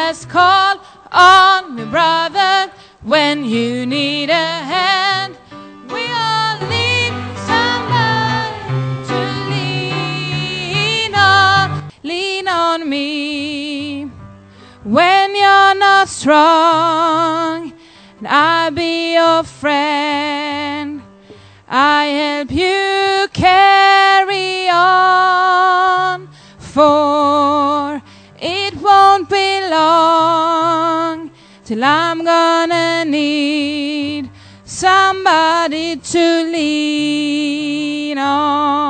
just call on me, brother, when you need a hand. We all need somebody to lean on me when you're not strong, and I'll be your friend. I help you carry on, for it won't be long till I'm gonna need somebody to lean on.